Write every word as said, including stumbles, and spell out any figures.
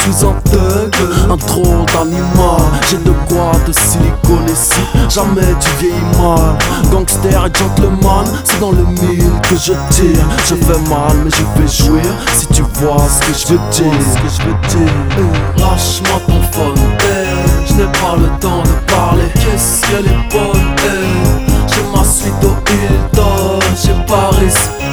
suis un thug, un drôle d'animal. J'ai de quoi te siliconer si jamais tu vieillis mal. Gangster et gentleman, c'est dans le mille que je tire. Je fais mal mais je fais jouir, si tu vois ce que je veux dire. Ce que je veux dire. Eh, lâche-moi ton phone, eh, je n'ai pas le temps de parler. Qu'est-ce qu'elle est bonne, eh, j'ai ma suite au Hilton, j'ai Paris.